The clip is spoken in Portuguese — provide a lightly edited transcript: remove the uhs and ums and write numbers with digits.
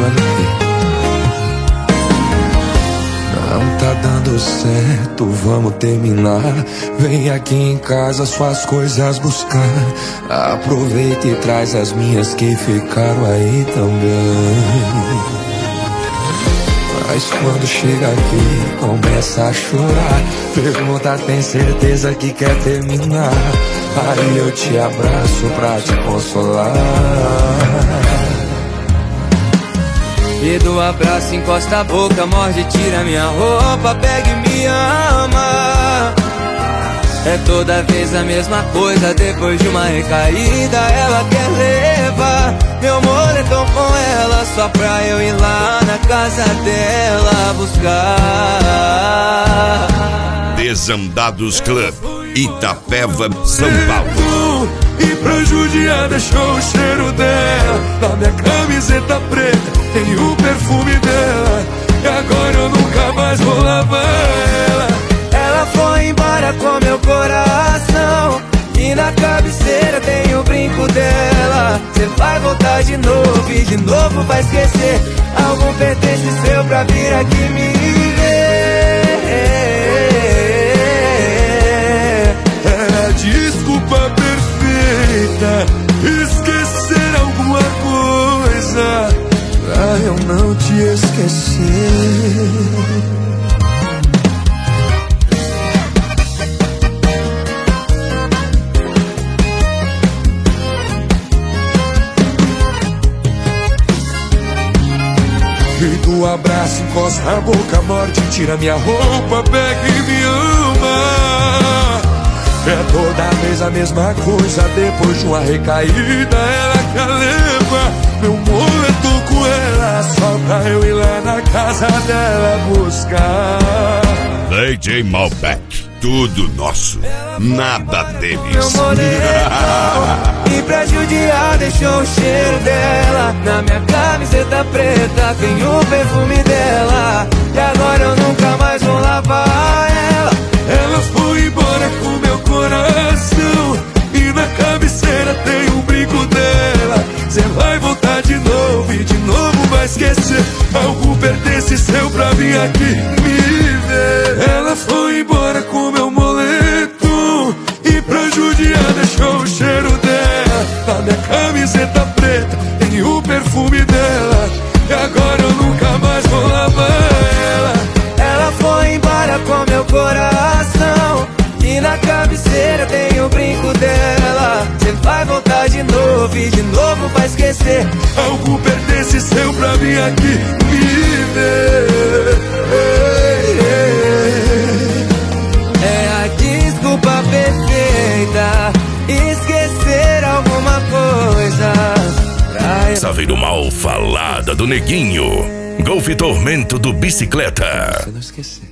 olha aqui. Não tá dando certo, vamos terminar. Vem aqui em casa suas coisas buscar. Aproveita e traz as minhas que ficaram aí também. Mas quando chega aqui, começa a chorar. Pergunta, tem certeza que quer terminar? Aí eu te abraço pra te consolar. E do abraço encosta a boca, morde, tira minha roupa, pega e me ama. É toda vez a mesma coisa, depois de uma recaída ela quer levar meu moletom com ela, só pra eu ir lá na casa dela buscar. Desandados Club, Itapeva, São Paulo. E pra judiar deixou o cheiro dela na minha camiseta preta, tem o perfume dela. E agora eu nunca mais vou lavar ela. Ela foi embora com meu coração, e na cabeceira tem o brinco dela. Cê vai voltar de novo e de novo vai esquecer. Algum pertence seu pra vir aqui me ver. É a desculpa perfeita, esquecer alguma coisa pra eu não te esquecer. E do abraço encosta a boca, morde, tira minha roupa, pega e me ama. É toda vez a mesma coisa, depois de uma recaída ela quer levar meu moletom com ela, só pra eu ir lá na casa dela buscar. DJ Malbec, tudo nosso, nada deles. Meu moletom, e pra judiar deixou o cheiro dela na minha camiseta preta, tem o perfume dela. E agora eu nunca mais vou lavar ela. Ela foi embora com meu coração, e na cabeceira tem um brinco dela. Cê vai voltar de novo e de novo vai esquecer. Algo pertence seu pra vir aqui me ver. Ela foi embora com meu moletom, e pra judiar deixou o cheiro dela na minha camiseta preta, tem o perfume dela. E agora eu nunca mais vou lavar ela. Ela foi embora com meu coração, e na cabeceira tem o brinco dela. Cê vai voltar de novo e de novo vai esquecer. Algo pertence seu pra vir aqui me ver. É a desculpa perfeita, esquecer alguma coisa pra eu... Saveiro Mal Falada do Neguinho, Golfe Tormento do Bicicleta. Pra não esquecer.